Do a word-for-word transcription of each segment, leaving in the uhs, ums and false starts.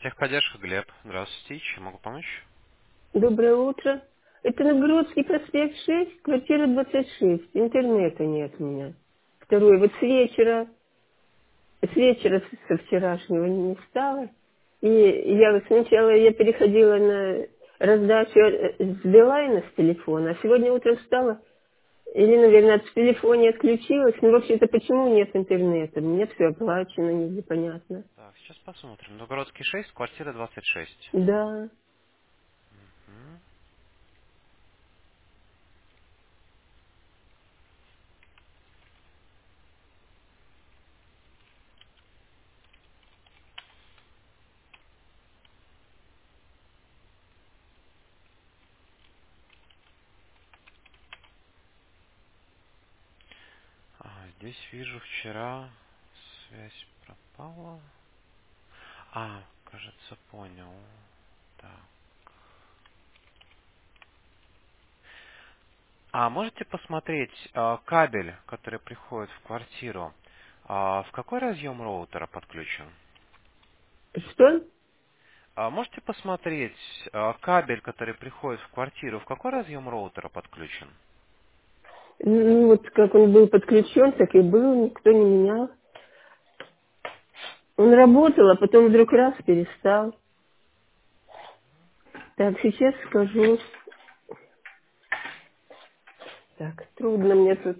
Техподдержка, Глеб. Здравствуйте. Чем могу помочь? Доброе утро. Это Новгородский проспект шесть, квартира двадцать шесть. Интернета нет у меня. Второй. Вот с вечера, с вечера с- со вчерашнего не стало. И я вот сначала я переходила на раздачу э, с Билайна с телефона, а сегодня утром встала, или, наверное, от телефона отключилась. Ну, вообще-то, почему нет интернета? У меня все оплачено, непонятно. Так, сейчас посмотрим. Новгородский шесть, квартира двадцать шесть. Да. Мгм. А, здесь вижу вчера связь пропала. А, кажется, понял. Так. А можете посмотреть а, кабель, который приходит в квартиру? А, в какой разъем роутера подключен? Что? А, можете посмотреть а, кабель, который приходит в квартиру, в какой разъем роутера подключен? Ну, вот как он был подключен, так и был, никто не менял. Он работал, а потом вдруг раз перестал. Так, сейчас скажу. Так, трудно мне тут.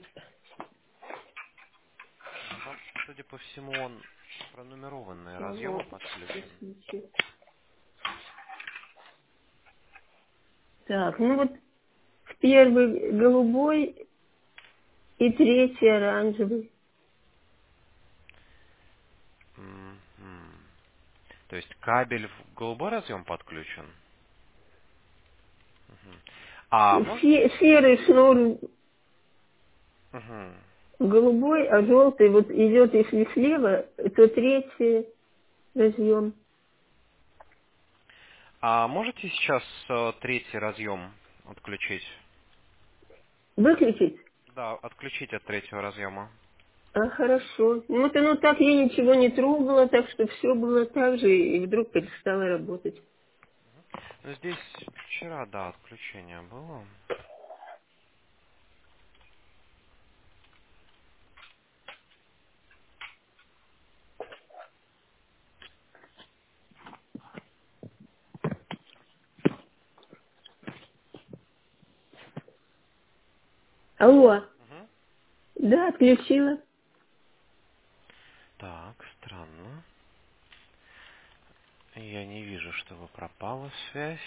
Ну, судя по всему, он пронумерованные разъемы Вот, подключен. сейчас. Так, ну вот первый голубой и третий оранжевый. Мгм. То есть кабель в голубой разъем подключен? Мгм. А можете... Се- серый шнур Мгм. голубой, а желтый вот идет, если слева, то третий разъем. А можете сейчас э, третий разъем отключить? Выключить? Да, отключить от третьего разъема. А, хорошо. Ну, вот оно так, я ничего не трогала, так что все было так же, и вдруг перестало работать. Ну, здесь вчера, да, отключение было. Алло. Мгм. Да, отключила. Так, странно. Я не вижу, чтобы пропала связь.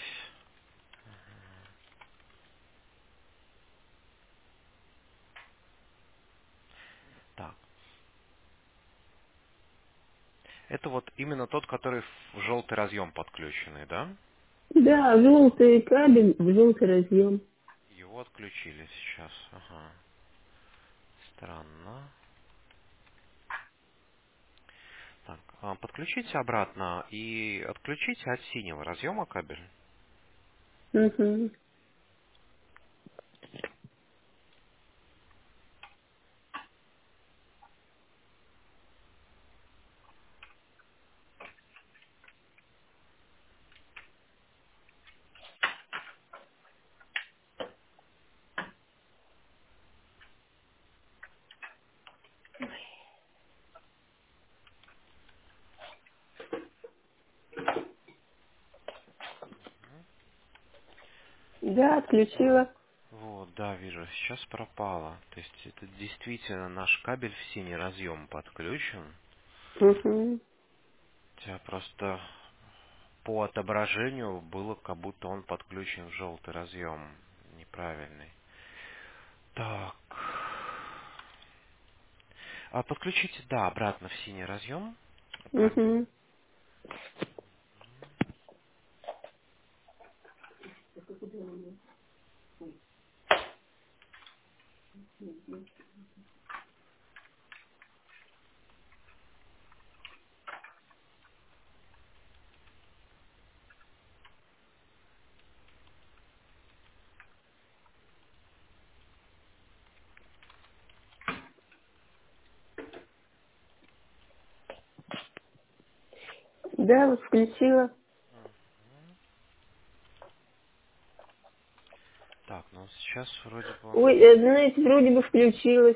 Так, это вот именно тот, который в желтый разъем подключенный, да? Да, желтый кабель в желтый разъем. Его отключили сейчас. Ага. Странно. Так, а, подключите обратно и отключите от синего разъема кабель. Угу. Да, Так. отключила. Вот, да, вижу, сейчас пропало. То есть это действительно наш кабель в синий разъем подключен. Угу. Хотя просто по отображению было, как будто он подключен в желтый разъем. Неправильный. Так. А подключите, да, обратно в синий разъем кабель. Угу. Да, вот включила. Так, ну сейчас вроде бы... Ой, э, знаете, вроде бы включилась.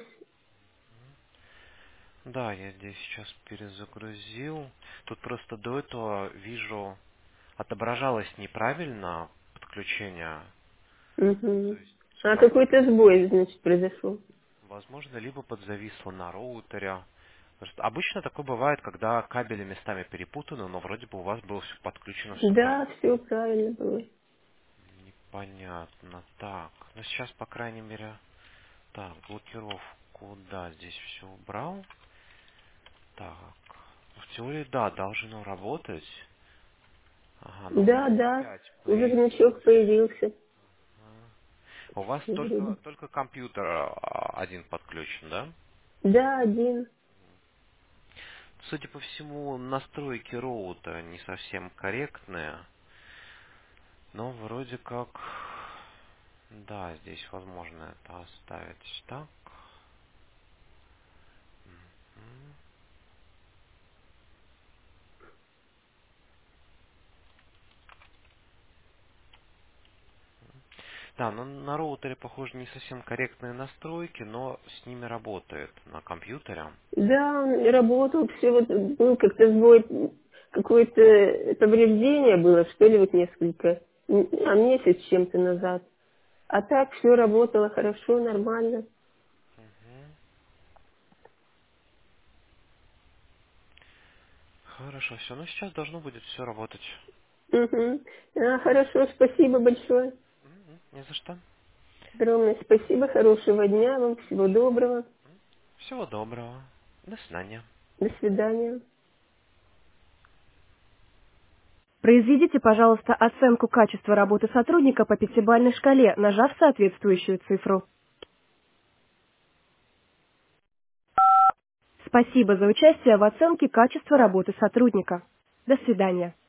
Да, я здесь сейчас перезагрузил. Тут просто до этого вижу, отображалось неправильно подключение. То Угу. есть, А воз- какой-то сбой, значит, произошел. возможно, либо подзависло на роутере. Потому что обычно такое бывает, когда кабели местами перепутаны, но вроде бы у вас было все подключено все Да, правильно. все правильно было. Непонятно. Так, ну сейчас, по крайней мере... Так, блокировку, да, здесь все убрал. Так, в теории, да, должно работать. Ага, ну Да, значок да, опять уже значок появился. появился. У вас только, Вроде. только компьютер а, один подключен, да? Да, один. Судя по всему, настройки роута не совсем корректные, но вроде как... Да, здесь возможно это оставить так. Мгм. Да, но на роутере, похоже, не совсем корректные настройки, но с ними работает на компьютере. Да, он работал, все вот был как-то сбой, какое-то повреждение было, что ли, вот несколько, м, а месяц с чем-то назад. А так все работало хорошо, нормально. Мгм. Хорошо, все. Ну, сейчас должно будет все работать. Угу. А, хорошо, спасибо большое. Мгм. Не за что. Огромное спасибо, хорошего дня вам, всего доброго. Всего доброго. До свидания. До свидания. Произведите, пожалуйста, оценку качества работы сотрудника по пятибалльной шкале, нажав соответствующую цифру. Спасибо за участие в оценке качества работы сотрудника. До свидания.